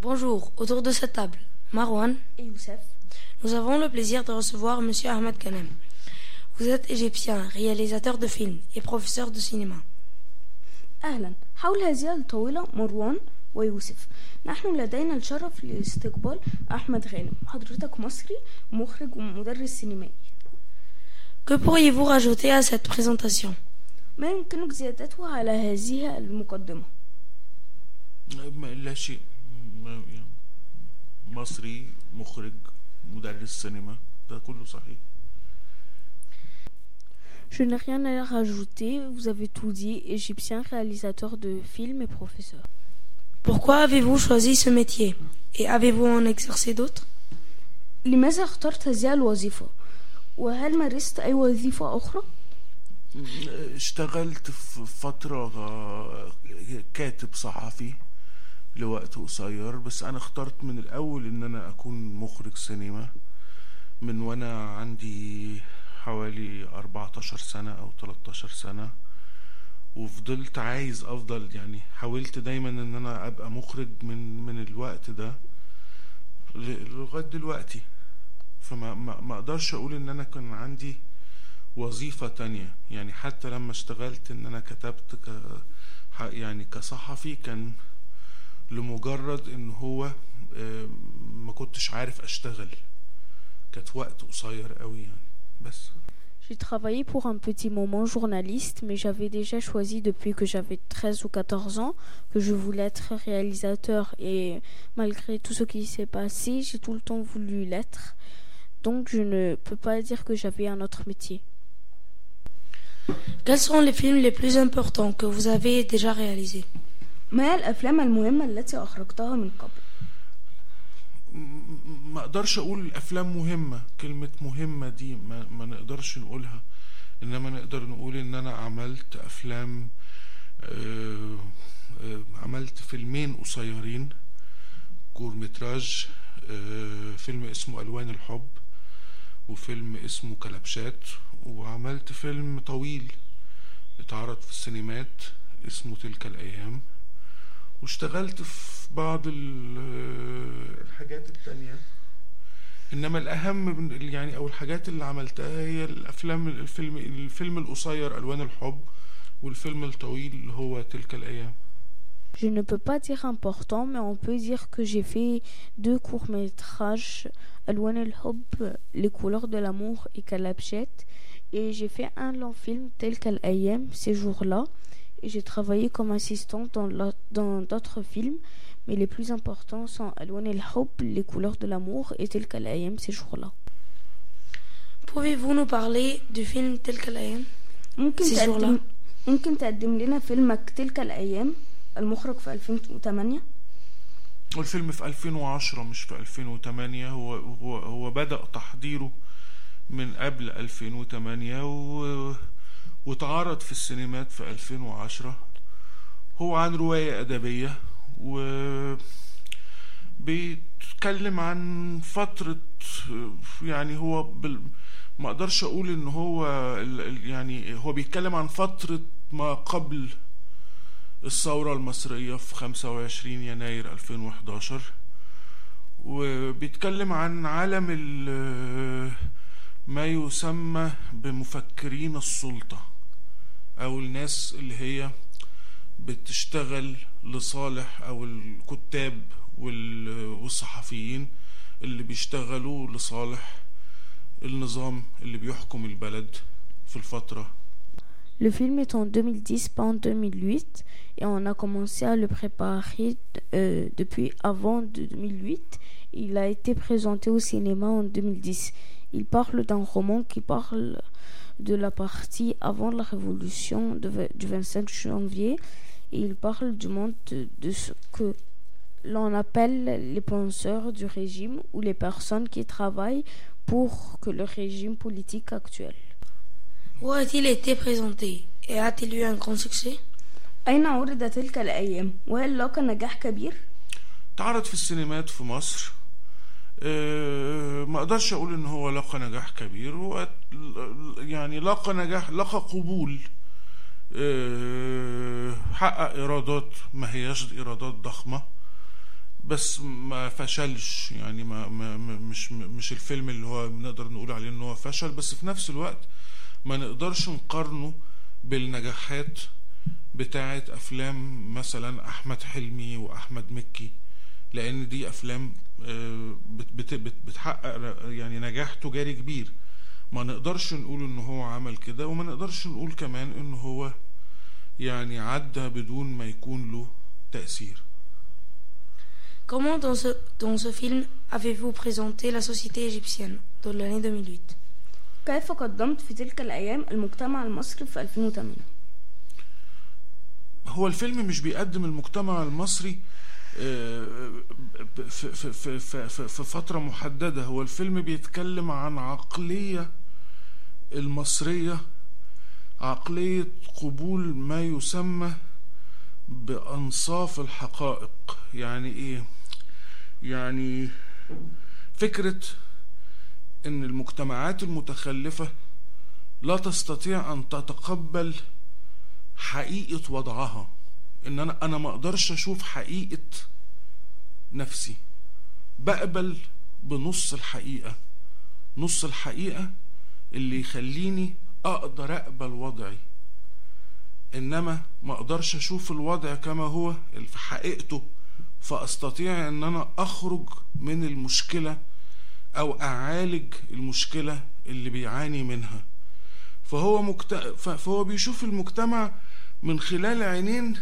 Bonjour, autour de cette table, Marwan et Youssef. Nous avons le plaisir de recevoir Monsieur Ahmed Kanem. Vous êtes égyptien, réalisateur de films et professeur de cinéma. أهلا. حول هذه الطاولة مروان ويوسف. نحن لدينا الشرف لاستقبال أحمد غانم. حضرتك مصري، مخرج ومدرس سينمائي. Que pourriez-vous rajouter à cette présentation? ما يمكنك زيادته على هذه المقدمة؟ لا شيء. مصري، مخرج، مدرس سينما، ده كله صحيح. Je n'ai rien à rajouter, vous avez tout dit, égyptien, réalisateur de films et professeur. Pourquoi avez-vous choisi ce métier? Et avez-vous en exercé d'autres? لماذا اخترت هذه الوظيفة؟ وهل مارست أي وظيفة أخرى؟ اشتغلت في فترة كاتب صحفي لوقت قصير، بس أنا اخترت من الأول إن أنا أكون مخرج سينما من وأنا عندي حوالي 14 سنة أو 13 سنة، وفضلت عايز أفضل، يعني حاولت دايما إن أنا أبقى مخرج من الوقت ده لغاية دلوقتي. فما ما أقدرش أقول إن أنا كان عندي وظيفة تانية، يعني حتى لما اشتغلت إن أنا كتبت يعني كصحفي كان لمجرد إن هو ما كنتش عارف أشتغل، كانت وقت قصير قوي يعني بس. J'ai travaillé pour un petit moment journaliste, mais j'avais déjà choisi depuis que j'avais 13 ou 14 ans que je voulais être réalisateur, et malgré tout ce qui s'est passé, j'ai tout le temps voulu l'être. Donc je ne peux pas dire que j'avais un autre métier. Quels sont les films les plus importants que vous avez déjà réalisés? ما الأفلام المهمة التي أخرجتها من قبل؟ ما اقدرش اقول الافلام مهمة، كلمة مهمة دي ما نقدرش نقولها، انما نقدر نقول ان انا عملت افلام، عملت فيلمين قصيرين كورمتراج، فيلم اسمه ألوان الحب وفيلم اسمه كلبشات، وعملت فيلم طويل اتعرض في السينمات اسمه تلك الأيام، واشتغلت في بعض الحاجات التانية. انما الاهم يعني او الحاجات اللي عملتها هي الفيلم القصير ألوان الحب والفيلم الطويل اللي هو تلك الأيام. Je ne peux pas dire important, mais on peut dire que j'ai fait 2 courts-métrages, ألوان الحب, les couleurs de l'amour et Kalabchet, et j'ai fait un long film tel qu'Al-Ayam ces jours-là, et j'ai travaillé comme assistante dans d'autres films, mais les plus importants sont ألوان الحب, les couleurs de l'amour et tel qu'Al-Ayam ces jours-là. Pouvez-vous nous parler du film tel qu'Al-Ayam ces jours-là? ممكن تقدم لنا فيلمك تلك الأيام المخرج في 2008؟ والفيلم في 2010 مش في 2008. هو بدأ تحضيره من قبل 2008 واتعرض في السينمات في 2010. هو عن رواية أدبية وبيتكلم عن فترة، يعني هو ما اقدرش اقول ان هو يعني هو بيتكلم عن فترة ما قبل الثورة المصرية في 25 يناير 2011، وبيتكلم عن عالم ما يسمى بمفكرين السلطة او الناس اللي هي بتشتغل لصالح او الكتاب والصحفيين اللي بيشتغلوا لصالح النظام اللي بيحكم البلد في الفترة. Le film est en 2010, pas en 2008, et on a commencé à le préparer depuis avant 2008. Il a été présenté au cinéma en 2010. Il parle d'un roman qui parle de la partie avant la révolution du 25 janvier, et il parle du monde de ce que l'on appelle les penseurs du régime ou les personnes qui travaillent pour que le régime politique actuel. Où a-t-il été présenté et a-t-il eu un grand succès? أين عرض تلك الأيام وهل لاقى نجاح كبير؟ تعرض في السينمات في مصر. ما اقدرش اقول ان هو لقى نجاح كبير، هو يعني لقى قبول، حقق ايرادات ما هياش ايرادات ضخمة، بس ما فشلش يعني مش الفيلم اللي هو نقدر نقول عليه ان هو فشل، بس في نفس الوقت ما نقدرش نقارنه بالنجاحات بتاعه افلام مثلا احمد حلمي واحمد مكي، لان دي افلام بتحقق يعني نجاح تجاري كبير. ما نقدرش نقول ان هو عمل كده، وما نقدرش نقول كمان ان هو يعني عدى بدون ما يكون له تأثير. Comment dans ce film avez-vous présenté la société égyptienne dans l'année 2008? كيف قدمت في تلك الأيام المجتمع المصري في 2008؟ هو الفيلم مش بيقدم المجتمع المصري في فترة محددة. هو الفيلم بيتكلم عن عقلية المصرية، عقلية قبول ما يسمى بأنصاف الحقائق. يعني ايه؟ يعني فكرة ان المجتمعات المتخلفة لا تستطيع ان تتقبل حقيقة وضعها، ان انا ما اقدرش اشوف حقيقة نفسي، بقبل بنص الحقيقة، نص الحقيقة اللي يخليني اقدر اقبل وضعي، انما ما اقدرش اشوف الوضع كما هو في حقيقته، فاستطيع ان انا اخرج من المشكلة او اعالج المشكلة اللي بيعاني منها. فهو بيشوف المجتمع من خلال عينين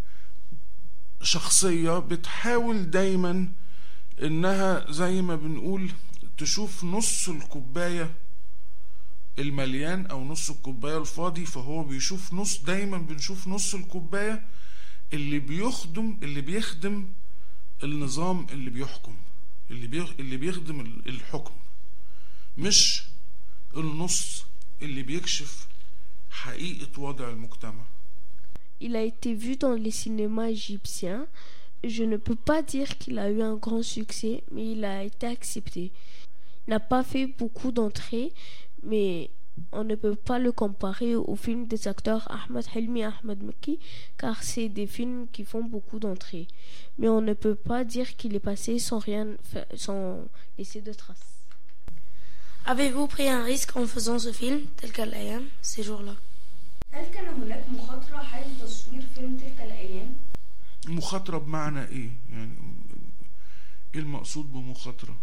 شخصية بتحاول دايما انها زي ما بنقول تشوف نص الكوباية المليان او نص الكوباية الفاضي. فهو بيشوف دايما بنشوف نص الكوباية اللي بيخدم النظام اللي بيحكم، اللي بيخدم الحكم، مش النص اللي بيكشف حقيقة وضع المجتمع. Il a été vu dans les cinémas égyptiens. Je ne peux pas dire qu'il a eu un grand succès, mais il a été accepté. Il n'a pas fait beaucoup d'entrées, mais on ne peut pas le comparer aux films des acteurs Ahmed Helmi et Ahmed Mekki, car c'est des films qui font beaucoup d'entrées. Mais on ne peut pas dire qu'il est passé sans laisser de traces. Avez-vous pris un risque en faisant ce film, tel qu'Al-Ayam, ces jours-là? هل كان هناك مخاطرة حال تصوير فيلم تلك الأيام؟ مخاطرة بمعنى إيه؟ يعني إيه المقصود بمخاطرة؟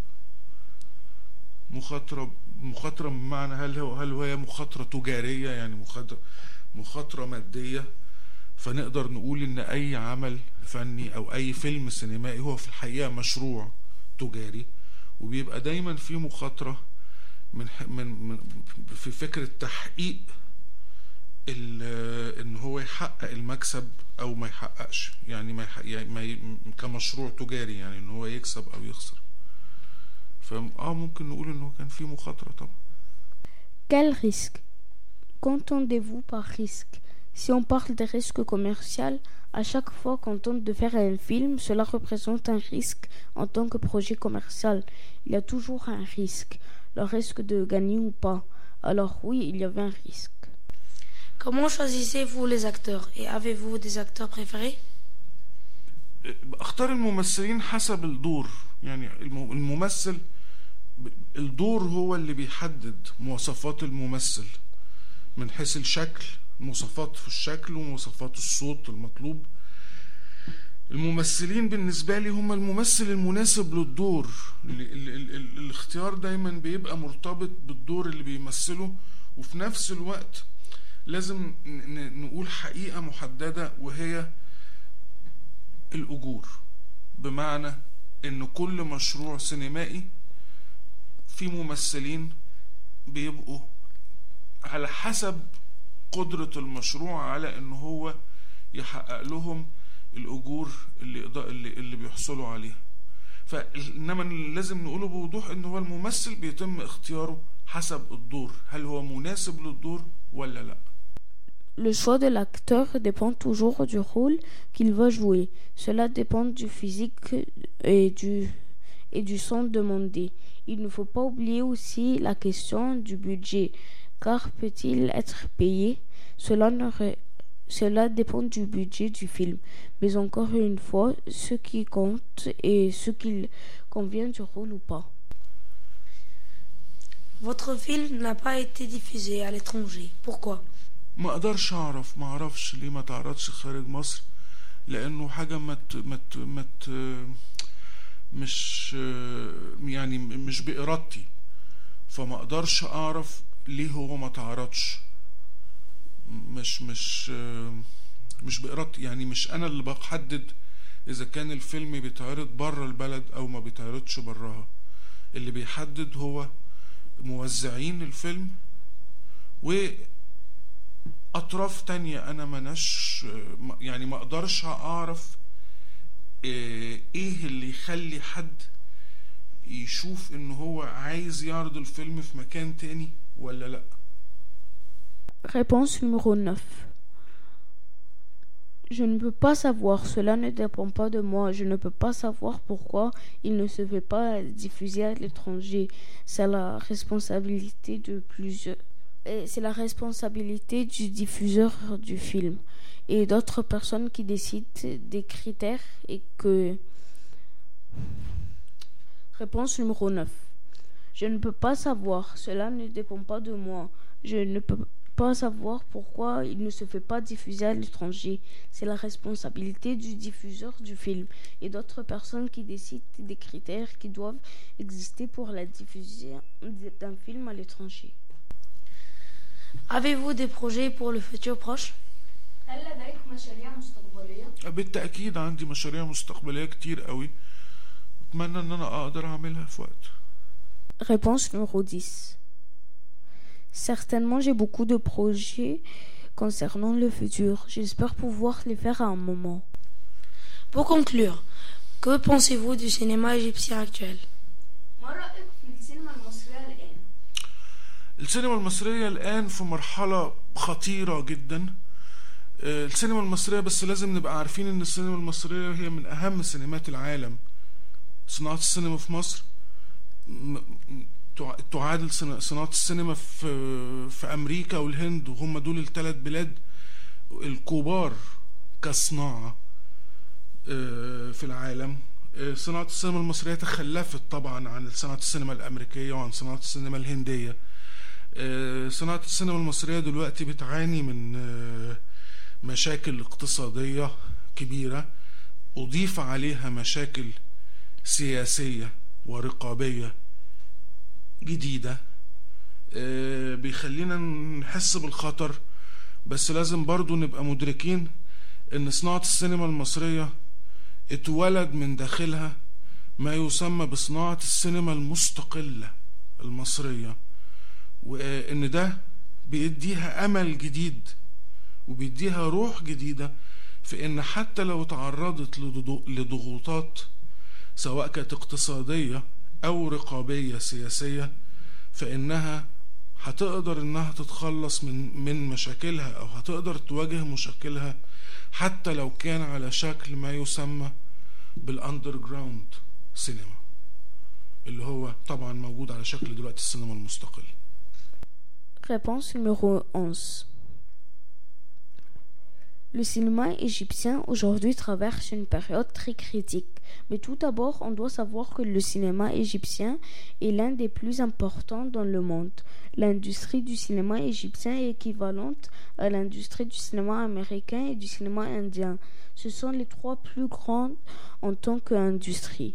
مخاطرة بمعنى هل هي مخاطرة تجارية، يعني مخاطرة مادية؟ فنقدر نقول إن أي عمل فني أو أي فيلم سينمائي هو في الحقيقة مشروع تجاري، وبيبقى دايما في مخاطرة من في فكرة تحقيق ان هو يحقق المكسب او ما يحققش، يعني كمشروع تجاري، يعني ان هو يكسب او يخسر. ممكن نقول انه كان في مخاطرة طبعا. Quel risque qu'entendez-vous par risque? Si on parle de risque commercial, à chaque fois qu'on tente de faire un film, cela représente un risque en tant que projet commercial. Il y a toujours un risque, le risque de gagner ou pas. Alors oui, il y avait un risque. Comment choisissez-vous les acteurs et avez-vous des acteurs préférés? اختار الممثلين حسب الدور. يعني الممثل الدور هو اللي بيحدد مواصفات الممثل من حيث الشكل، مواصفات في الشكل ومواصفات الصوت المطلوب. الممثلين بالنسبة لي هم الممثل المناسب للدور. الاختيار دايما بيبقى مرتبط بالدور اللي بيمثله، وفي نفس الوقت لازم نقول حقيقة محددة وهي الأجور. بمعنى ان كل مشروع سينمائي في ممثلين بيبقوا على حسب قدرة المشروع على ان هو يحقق لهم الأجور اللي بيحصلوا عليها. فإنما لازم نقوله بوضوح ان هو الممثل بيتم اختياره حسب الدور، هل هو مناسب للدور ولا لا. Le choix de l'acteur dépend toujours du rôle qu'il va jouer. Cela dépend du physique et du son demandé. Il ne faut pas oublier aussi la question du budget, car peut-il être payé? Cela Cela dépend du budget du film. Mais encore une fois, ce qui compte est ce qu'il convient du rôle ou pas. Votre film n'a pas été diffusé à l'étranger. Pourquoi? ما اقدرش اعرف، ما اعرفش ليه ما تعرضش خارج مصر، لانه حاجة مش يعني مش بإرادتي، فما اقدرش اعرف ليه هو ما تعرضش. مش بإرادتي، يعني مش انا اللي بحدد اذا كان الفيلم بيتعرض بره البلد او ما بيتعرضش براها. اللي بيحدد هو موزعين الفيلم واطراف تانية. انا مناش يعني ما اقدرش اعرف ايه اللي يخلي حد يشوف انه هو عايز يعرض الفيلم في مكان تاني ولا لا. Réponse numéro 9. Je ne peux pas savoir, cela ne dépend pas de moi. Je ne peux pas savoir pourquoi il ne se fait pas diffuser à l'étranger. C'est la responsabilité de plusieurs. C'est la responsabilité du diffuseur du film et d'autres personnes qui décident des critères et que... Réponse numéro 9. Je ne peux pas savoir, cela ne dépend pas de moi. Je ne peux pas savoir pourquoi il ne se fait pas diffuser à l'étranger. C'est la responsabilité du diffuseur du film et d'autres personnes qui décident des critères qui doivent exister pour la diffusion d'un film à l'étranger. Avez-vous des projets pour le futur proche? هل لديك مشاريع مستقبلية؟ بالتأكيد عندي مشاريع مستقبلية كتير قوي، أتمنى إن أنا أقدر أعملها في وقت. Réponse numéro 10. Certainement, j'ai beaucoup de projets concernant le futur. J'espère pouvoir les faire à un moment. Pour conclure, que pensez-vous du cinéma égyptien actuel? السينما المصرية الآن في مرحلة خطيرة جدا. السينما المصرية، بس لازم نبقى عارفين إن السينما المصرية هي من أهم سينمات العالم. صناعة السينما في مصر تعادل صناعة السينما في أمريكا والهند، وهم دول الثلاث بلاد الكبار كصناعة في العالم. صناعة السينما المصرية تخلفت طبعا عن صناعة السينما الأمريكية وعن صناعة السينما الهندية. صناعة السينما المصرية دلوقتي بتعاني من مشاكل اقتصادية كبيرة، أضيف عليها مشاكل سياسية ورقابية جديدة بيخلينا نحس بالخطر. بس لازم برضو نبقى مدركين ان صناعة السينما المصرية اتولد من داخلها ما يسمى بصناعة السينما المستقلة المصرية، وان ده بيديها امل جديد وبيديها روح جديدة في ان حتى لو تعرضت لضغوطات سواء كانت اقتصادية او رقابية سياسية، فانها هتقدر انها تتخلص من مشاكلها او هتقدر تواجه مشاكلها حتى لو كان على شكل ما يسمى بالاندرجراوند سينما، اللي هو طبعا موجود على شكل دلوقتي السينما المستقل. Réponse numéro 11. Le cinéma égyptien aujourd'hui traverse une période très critique. Mais tout d'abord, on doit savoir que le cinéma égyptien est l'un des plus importants dans le monde. L'industrie du cinéma égyptien est équivalente à l'industrie du cinéma américain et du cinéma indien. Ce sont les trois plus grandes en tant qu'industrie.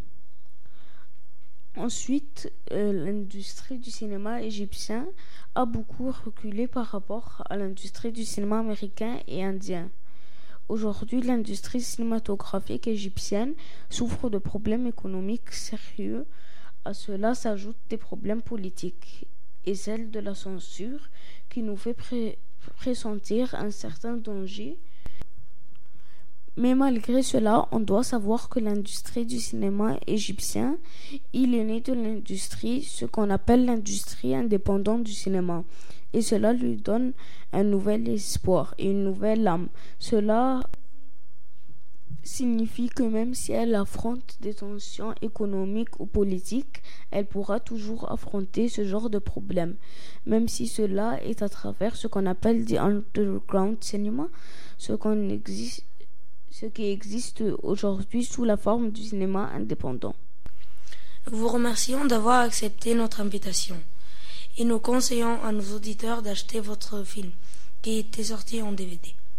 Ensuite, l'industrie du cinéma égyptien a beaucoup reculé par rapport à l'industrie du cinéma américain et indien. Aujourd'hui, l'industrie cinématographique égyptienne souffre de problèmes économiques sérieux. À cela s'ajoutent des problèmes politiques et celle de la censure qui nous fait pressentir un certain danger. Mais malgré cela, on doit savoir que l'industrie du cinéma égyptien, il est né de l'industrie, ce qu'on appelle l'industrie indépendante du cinéma. Et cela lui donne un nouvel espoir et une nouvelle âme. Cela signifie que même si elle affronte des tensions économiques ou politiques, elle pourra toujours affronter ce genre de problème, même si cela est à travers ce qu'on appelle the underground cinema, ce qui existe aujourd'hui sous la forme du cinéma indépendant. Nous vous remercions d'avoir accepté notre invitation et nous conseillons à nos auditeurs d'acheter votre film qui était sorti en DVD.